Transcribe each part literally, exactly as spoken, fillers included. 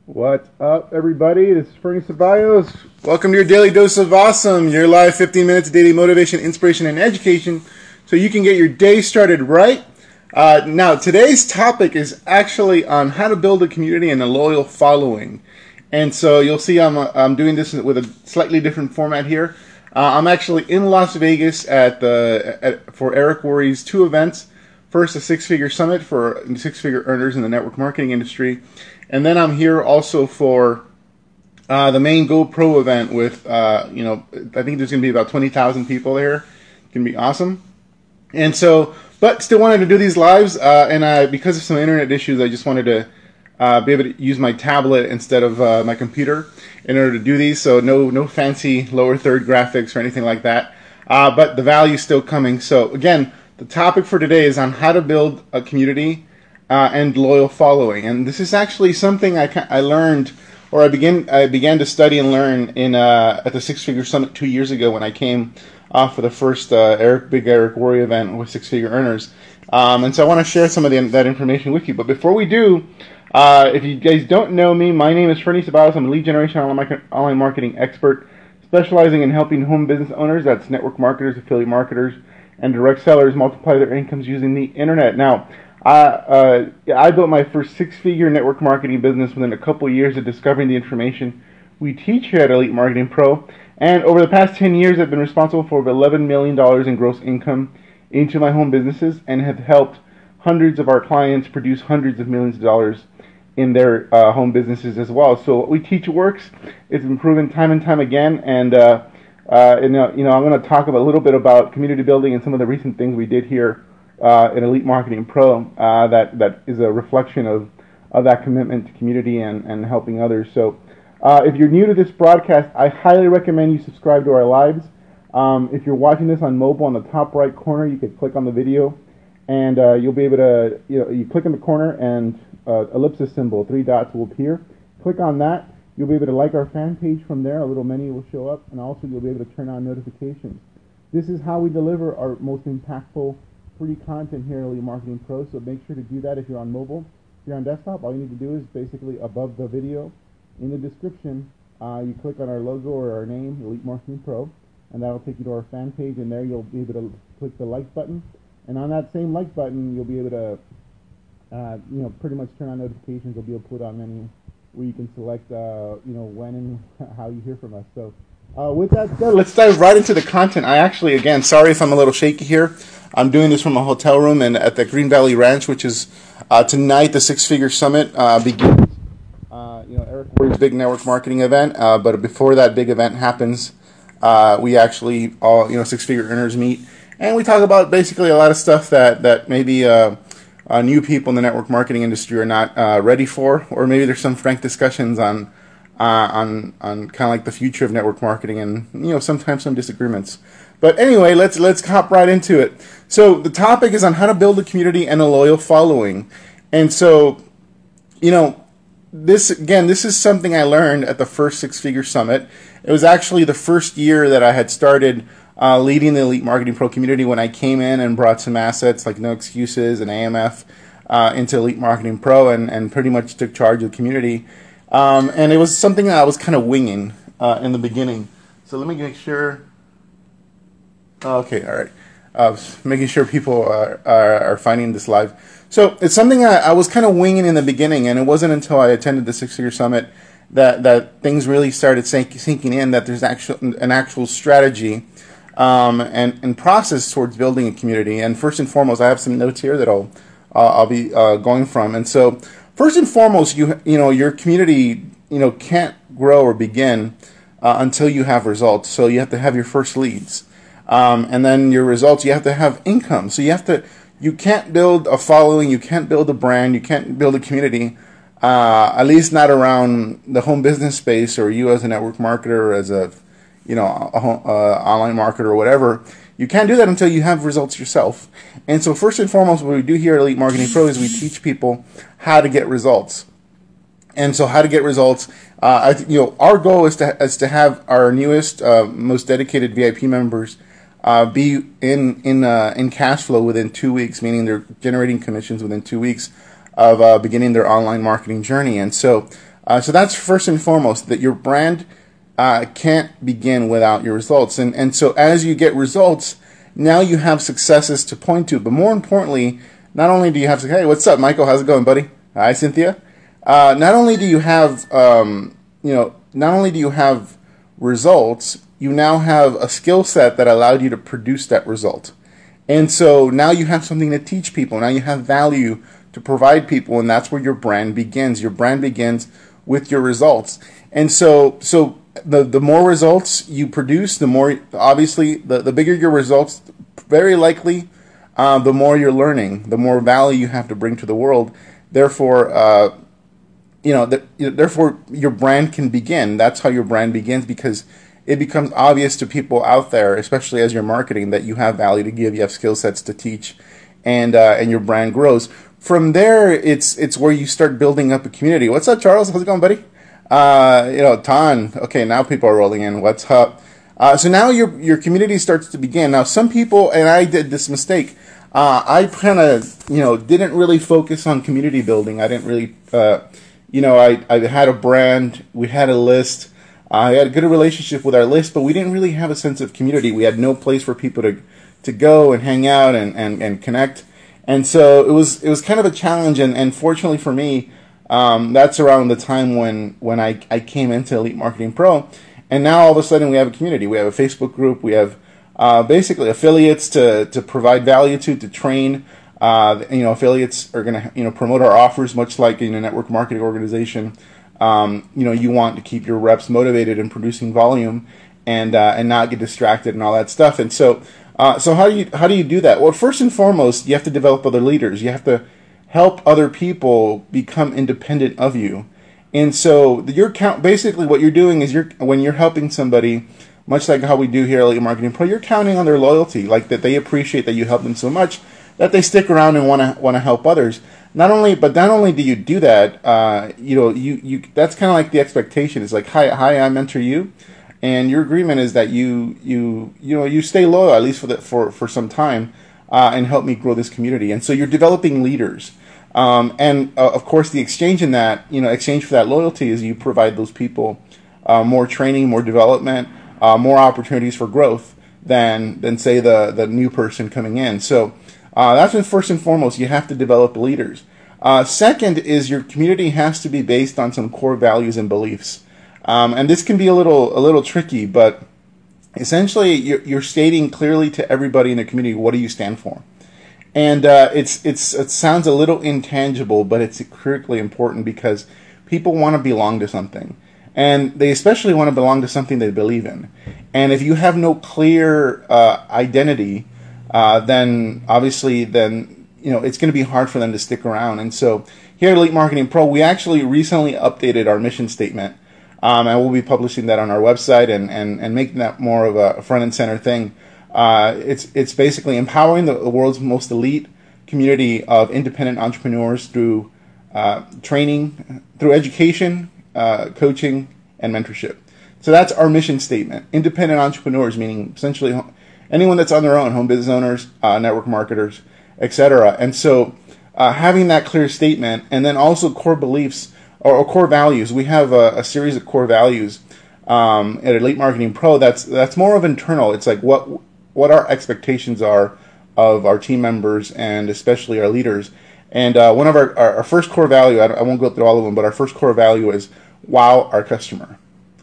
What's up, everybody? This is Fernie Ceballos. Welcome to your Daily Dose of Awesome, your live fifteen minutes of daily motivation, inspiration, and education so you can get your day started right. Uh, now, today's topic is actually on how to build a community and a loyal following. And so you'll see I'm, uh, I'm doing this with a slightly different format here. Uh, I'm actually in Las Vegas at the at, for Eric Worre's two events. First, a six-figure summit for six-figure earners in the network marketing industry. And then I'm here also for uh, the main GoPro event with, uh, you know, I think there's going to be about twenty thousand people there. It's going to be awesome. And so, but still wanted to do these lives. Uh, and I, because of some internet issues, I just wanted to uh, be able to use my tablet instead of uh, my computer in order to do these. So no, no fancy lower third graphics or anything like that. Uh, but the value is still coming. So again, the topic for today is on how to build a community Uh, and loyal following, and this is actually something I, I learned, or I began I began to study and learn in uh, at the Six Figure Summit two years ago when I came uh, for the first uh, Eric Big Eric Worre event with Six Figure Earners, um, and so I want to share some of the, that information with you. But before we do, uh, if you guys don't know me, my name is Fernie Ceballos. I'm a lead generation online, online marketing expert, specializing in helping home business owners, that's network marketers, affiliate marketers, and direct sellers, multiply their incomes using the internet. Now, I, uh, I built my first six-figure network marketing business within a couple years of discovering the information we teach here at Elite Marketing Pro. And over the past ten years, I've been responsible for over eleven million dollars in gross income into my home businesses and have helped hundreds of our clients produce hundreds of millions of dollars in their uh, home businesses as well. So what we teach works. It's been proven time and time again. And, uh, uh, and uh, you know, I'm going to talk about, a little bit about community building and some of the recent things we did here Uh, in Elite Marketing Pro, uh, that, that is a reflection of, of that commitment to community and, and helping others. So uh, if you're new to this broadcast, I highly recommend you subscribe to our lives. Um, if you're watching this on mobile, on the top right corner, you could click on the video, and uh, you'll be able to, you know, you click in the corner and uh, ellipsis symbol, three dots will appear. Click on that. You'll be able to like our fan page from there. A little menu will show up, and also you'll be able to turn on notifications. This is how we deliver our most impactful free content here at Elite Marketing Pro, so make sure to do that if you're on mobile. If you're on desktop, all you need to do is basically above the video, in the description, uh, you click on our logo or our name, Elite Marketing Pro, and that'll take you to our fan page, and there you'll be able to click the like button, and on that same like button, you'll be able to, uh, you know, pretty much turn on notifications. You'll be able to put on menu where you can select, uh, you know, when and how you hear from us. So, uh, with that said, let's dive right into the content. I actually, again, sorry if I'm a little shaky here. I'm doing this from a hotel room and at the Green Valley Ranch, which is uh, tonight. The Six Figure Summit uh, begins. Uh, you know, Eric Worre's big network marketing event. Uh, but before that big event happens, uh, we actually all you know Six Figure earners meet, and we talk about basically a lot of stuff that that maybe uh, uh, new people in the network marketing industry are not uh, ready for, or maybe there's some frank discussions on uh, on on kind of like the future of network marketing, and you know sometimes some disagreements. But anyway, let's let's hop right into it. So the topic is on how to build a community and a loyal following. And so, you know, this again, this is something I learned at the first Six Figure Summit. It was actually the first year that I had started uh, leading the Elite Marketing Pro community when I came in and brought some assets like No Excuses and A M F uh, into Elite Marketing Pro and, and pretty much took charge of the community. Um, and it was something that I was kind of winging uh, in the beginning. So let me make sure. Okay, all right. Uh, making sure people are, are, are finding this live. So it's something I, I was kind of winging in the beginning, and it wasn't until I attended the Six Figure Summit that, that things really started sink, sinking in, that there's actual, an actual strategy um, and, and process towards building a community. And first and foremost, I have some notes here that I'll, uh, I'll be uh, going from. And so first and foremost, you, you know, your community you know, can't grow or begin uh, until you have results. So you have to have your first leads. Um, and then your results, you have to have income. So you have to, you can't build a following, you can't build a brand, you can't build a community, uh, at least not around the home business space or you as a network marketer or as a, you know, a, a online marketer or whatever. You can't do that until you have results yourself. And so first and foremost, what we do here at Elite Marketing Pro is we teach people how to get results. And so how to get results, uh, I, you know, our goal is to, is to have our newest, uh, most dedicated V I P members Uh, be in in uh, in cash flow within two weeks, meaning they're generating commissions within two weeks of uh, beginning their online marketing journey. And so Uh, so that's first and foremost, that your brand uh, can't begin without your results. And, and so as you get results, now you have successes to point to. But more importantly, not only do you have, hey, what's up, Michael? How's it going, buddy? Hi, Cynthia. Uh, not only do you have, um, you know, not only do you have results, you now have a skill set that allowed you to produce that result. And so now you have something to teach people. Now you have value to provide people, and that's where your brand begins. Your brand begins with your results. And so, so the the more results you produce, the more, obviously, the, the bigger your results, very likely, uh, the more you're learning, the more value you have to bring to the world. Therefore, uh, you know, the, therefore your brand can begin. That's how your brand begins, because it becomes obvious to people out there, especially as you're marketing, that you have value to give, you have skill sets to teach, and uh, and your brand grows. From there, it's it's where you start building up a community. What's up, Charles? How's it going, buddy? Uh, you know, Ton. Okay, now people are rolling in. What's up? Uh, so now your your community starts to begin. Now, some people, and I did this mistake. Uh, I kind of, you know, didn't really focus on community building. I didn't really, uh, you know, I I had a brand. We had a list. I had a good relationship with our list, but we didn't really have a sense of community. We had no place for people to to go and hang out and, and, and connect. And so it was it was kind of a challenge. And, and fortunately for me, um, that's around the time when, when I, I came into Elite Marketing Pro. And now all of a sudden we have a community. We have a Facebook group. We have uh, basically affiliates to, to provide value to, to train. Uh, you know, affiliates are going to, you know, promote our offers, much like in a network marketing organization. Um, you know, you want to keep your reps motivated and producing volume, and uh, and not get distracted and all that stuff. And so, uh, so how do you how do you do that? Well, first and foremost, you have to develop other leaders. You have to help other people become independent of you. And so, your count basically what you're doing is you're when you're helping somebody, much like how we do here at Elite Marketing Pro, you're counting on their loyalty, like that they appreciate that you help them so much that they stick around and want to want to help others. Not only, but not only do you do that, uh, you know, you, you that's kind of like the expectation. It's like, hi, hi, I mentor you, and your agreement is that you you you know you stay loyal at least for the, for for some time, uh, and help me grow this community. And so you're developing leaders, um, and uh, of course the exchange in that, you know, exchange for that loyalty is you provide those people uh, more training, more development, uh, more opportunities for growth than than say the the new person coming in. So. Uh, that's when first and foremost you have to develop leaders. Uh, second is your community has to be based on some core values and beliefs, um, and this can be a little a little tricky. But essentially, you're, you're stating clearly to everybody in the community, what do you stand for? And uh, it's it's it sounds a little intangible, but it's critically important because people want to belong to something, and they especially want to belong to something they believe in. And if you have no clear uh, identity, Uh, then obviously, then you know it's going to be hard for them to stick around. And so here at Elite Marketing Pro, we actually recently updated our mission statement, um, and we'll be publishing that on our website and and, and making that more of a front and center thing. Uh, it's it's basically empowering the, the world's most elite community of independent entrepreneurs through uh, training, through education, uh, coaching, and mentorship. So that's our mission statement. Independent entrepreneurs, meaning essentially anyone that's on their own, home business owners, uh, network marketers, et cetera. And so uh, having that clear statement, and then also core beliefs or, or core values. We have a, a series of core values um, at Elite Marketing Pro. That's that's more of internal. It's like what what our expectations are of our team members and especially our leaders. And uh, one of our, our, our first core value, I, I won't go through all of them, but our first core value is wow our customer.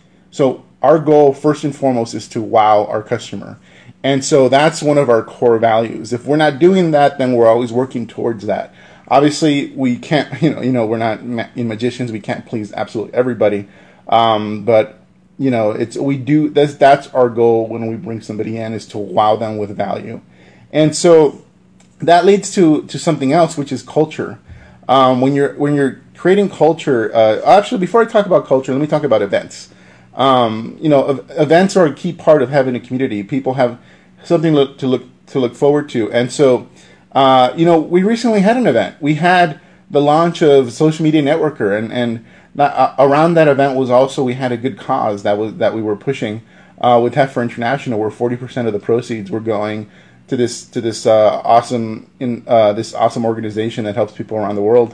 So our goal first and foremost is to wow our customer. And so that's one of our core values. If we're not doing that, then we're always working towards that. Obviously, we can't, you know, you know, we're not ma- magicians. We can't please absolutely everybody. Um, but you know, it's we do. That's that's our goal when we bring somebody in, is to wow them with value. And so that leads to to something else, which is culture. Um, when you're when you're creating culture, uh, actually, before I talk about culture, let me talk about events. Um, you know, events are a key part of having a community. People have something to look to look, to look forward to. And so, uh, you know, we recently had an event. We had the launch of Social Media Networker, and and not, uh, around that event was also we had a good cause that was that we were pushing uh, with Heifer International, where forty percent of the proceeds were going to this to this uh, awesome in uh, this awesome organization that helps people around the world.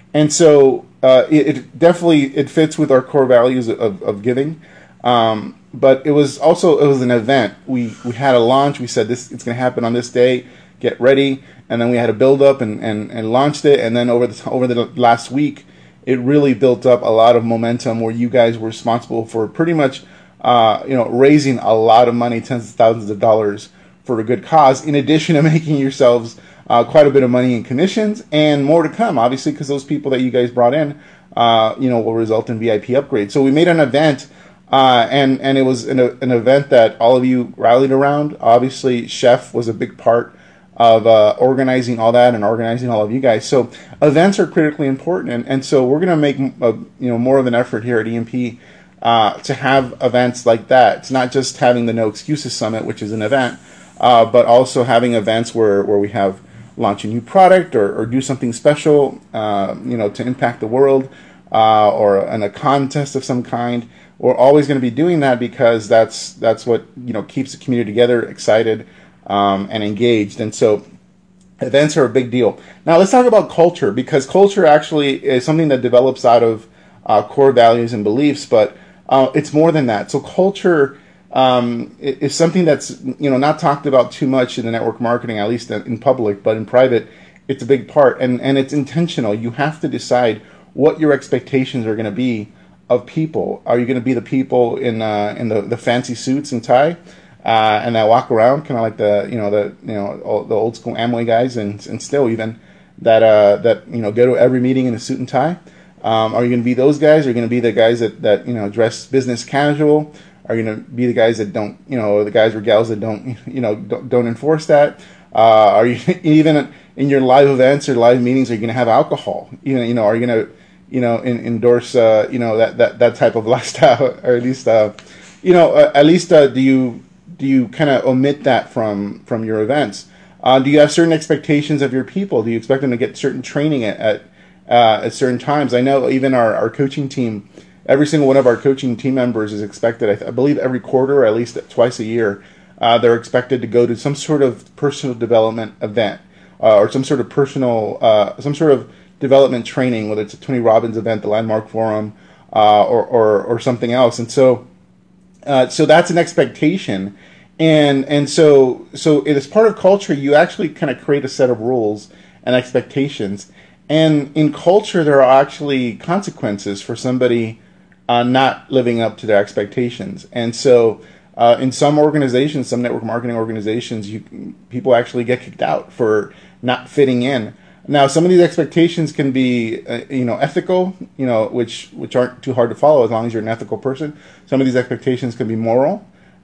And so uh, it, it definitely it fits with our core values of, of giving. Um, but it was also it was an event. We we had a launch. We said this it's going to happen on this day. Get ready, and then we had a build up and, and, and launched it. And then over the over the last week, it really built up a lot of momentum where you guys were responsible for pretty much uh, you know raising a lot of money, tens of thousands of dollars for a good cause. In addition to making yourselves uh, quite a bit of money in commissions and more to come, obviously, because those people that you guys brought in, uh, you know, will result in V I P upgrades. So we made an event. Uh, and, and it was an, an event that all of you rallied around. Obviously, Chef was a big part of uh, organizing all that and organizing all of you guys. So events are critically important. And, and so we're going to make a, you know more of an effort here at E M P uh, to have events like that. It's not just having the No Excuses Summit, which is an event, uh, but also having events where, where we have launch a new product or, or do something special, uh, you know, to impact the world, uh, or in a contest of some kind. We're always going to be doing that because that's that's what you know keeps the community together, excited, um, and engaged. And so, events are a big deal. Now let's talk about culture, because culture actually is something that develops out of uh, core values and beliefs, but uh, it's more than that. So culture um, is something that's you know not talked about too much in the network marketing, at least in public, but in private, it's a big part, and and it's intentional. You have to decide what your expectations are going to be of people. Are you going to be the people in uh, in the, the fancy suits and tie, uh, and that walk around kind of like the you know the you know the old school Amway guys, and and still even that uh, that you know go to every meeting in a suit and tie? Um, are you going to be those guys? Are you going to be the guys that, that you know dress business casual? Are you going to be the guys that don't you know the guys or gals that don't you know don't, don't enforce that? Uh, are you even in your live events or live meetings? Are you going to have alcohol? You know you know are you going to you know, in, endorse, uh, you know, that, that, that type of lifestyle, or at least, uh, you know, uh, at least, uh, do you, do you kind of omit that from, from your events? Uh, do you have certain expectations of your people? Do you expect them to get certain training at, at, uh, at certain times? I know even our, our coaching team, every single one of our coaching team members is expected, I, th- I believe every quarter, or at least twice a year, uh, they're expected to go to some sort of personal development event, uh, or some sort of personal, uh, some sort of development training, whether it's a Tony Robbins event, the Landmark Forum, uh, or, or or something else. And so, uh, so that's an expectation, and and so so as part of culture, you actually kind of create a set of rules and expectations. And in culture, there are actually consequences for somebody uh, not living up to their expectations. And so, uh, in some organizations, some network marketing organizations, you people actually get kicked out for not fitting in. Now, some of these expectations can be, uh, you know, ethical, you know, which which aren't too hard to follow as long as you're an ethical person. Some of these expectations can be moral.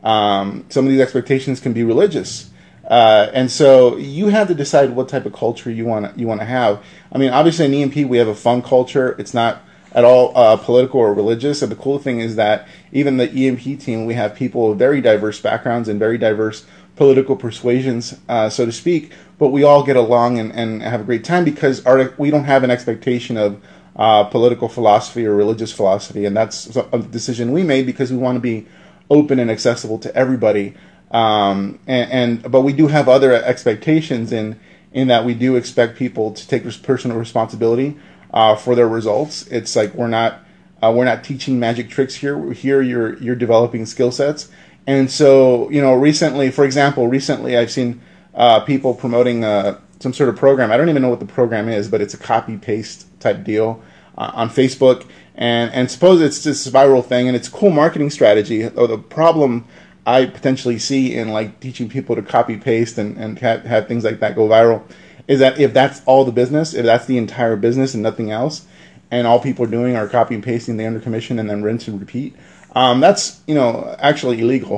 Um, some of these expectations can be religious, uh, and so you have to decide what type of culture you want you want to have. I mean, obviously in E M P we have a fun culture. It's not at all uh, political or religious. And the cool thing is that even the E M P team, we have people with very diverse backgrounds and very diverse political persuasions, uh, so to speak, but we all get along and, and have a great time because our, we don't have an expectation of uh, political philosophy or religious philosophy, and that's a decision we made because we want to be open and accessible to everybody. Um, and, and but we do have other expectations in in that we do expect people to take personal responsibility uh, for their results. It's like we're not uh, we're not teaching magic tricks here. We're here you're you're developing skill sets. And so, you know, recently, for example, recently I've seen uh, people promoting uh, some sort of program. I don't even know what the program is, but it's a copy-paste type deal uh, on Facebook. And and suppose it's this viral thing, and it's a cool marketing strategy. Or the problem I potentially see in like teaching people to copy-paste and, and have, have things like that go viral is that if that's all the business, if that's the entire business and nothing else, and all people are doing are copy and pasting the under commission and then rinse and repeat, Um, that's, you know, actually illegal.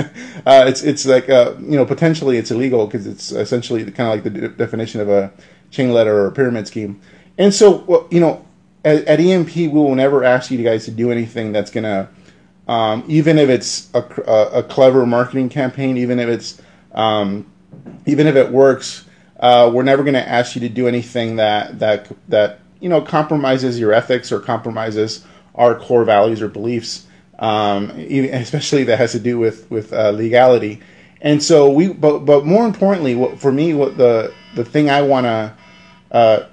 uh, it's it's like, uh, you know, potentially it's illegal because it's essentially kind of like the de- definition of a chain letter or a pyramid scheme. And so, well, you know, at, at E M P, we will never ask you guys to do anything that's going to, um, even if it's a, a, a clever marketing campaign, even if it's, um, even if it works, uh, we're never going to ask you to do anything that, that, that, you know, compromises your ethics or compromises our core values or beliefs. Um, even, especially that has to do with with uh, legality, and so we. But but more importantly, what, for me, what the the thing I want to uh,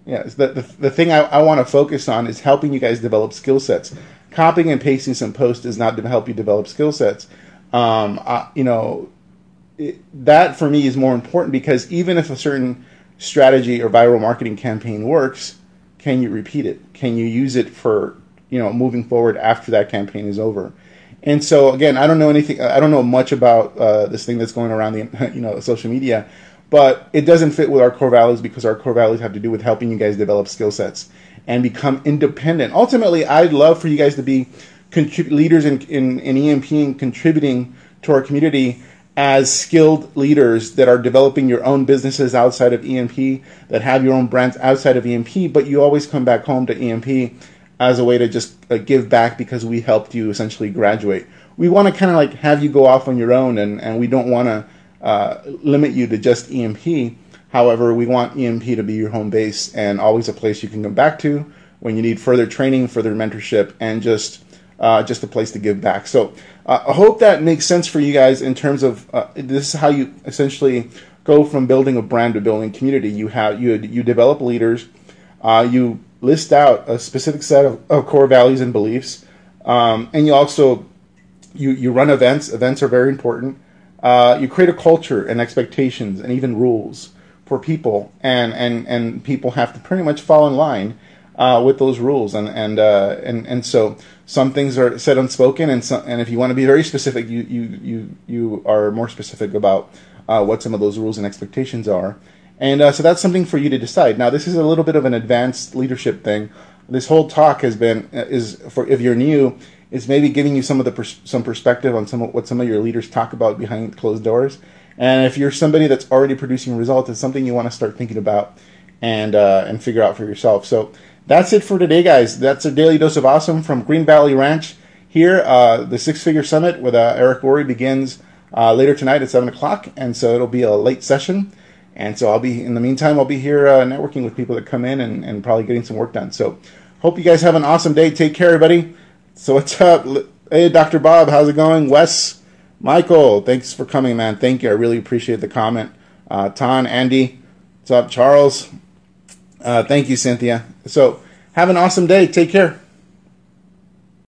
Yeah, the, the, the thing I, I want to focus on is helping you guys develop skill sets. Copying and pasting some posts does not help you develop skill sets. Um, I, you know, it, that for me is more important, because even if a certain strategy or viral marketing campaign works, can you repeat it? Can you use it for, you know, moving forward after that campaign is over? And so again, I don't know anything. I don't know much about uh, this thing that's going around the, you know, social media. But it doesn't fit with our core values, because our core values have to do with helping you guys develop skill sets and become independent. Ultimately, I'd love for you guys to be contrib- leaders in, in, in E M P and contributing to our community as skilled leaders that are developing your own businesses outside of E M P, that have your own brands outside of E M P, but you always come back home to E M P as a way to just uh, give back, because we helped you essentially graduate. We want to kind of like have you go off on your own, and, and we don't want to Uh, limit you to just E M P. However, we want E M P to be your home base and always a place you can come back to when you need further training, further mentorship, and just uh, just a place to give back. So uh, I hope that makes sense for you guys in terms of uh, this is how you essentially go from building a brand to building community. You have you you develop leaders. Uh, you list out a specific set of, of core values and beliefs, um, and you also you you run events. Events are very important. Uh, you create a culture and expectations and even rules for people, and, and, and people have to pretty much fall in line uh, with those rules. And and, uh, and and so some things are said unspoken, and some, and if you want to be very specific, you you you, you are more specific about uh, what some of those rules and expectations are. And uh, so that's something for you to decide. Now, this is a little bit of an advanced leadership thing. This whole talk has been is for if you're new. Is maybe giving you some of the pers- some perspective on some of what some of your leaders talk about behind closed doors. And if you're somebody that's already producing results, it's something you want to start thinking about and uh, and figure out for yourself. So that's it for today, guys. That's a daily dose of awesome from Green Valley Ranch here. Uh, the Six Figure Summit with uh, Eric Worre begins uh, later tonight at seven o'clock, and so it'll be a late session. And so I'll be in the meantime, I'll be here uh, networking with people that come in and, and probably getting some work done. So hope you guys have an awesome day. Take care, everybody. So what's up? Hey, Doctor Bob, how's it going? Wes, Michael, thanks for coming, man. Thank you. I really appreciate the comment. Uh, Ton, Andy, what's up? Charles, uh, thank you, Cynthia. So have an awesome day. Take care.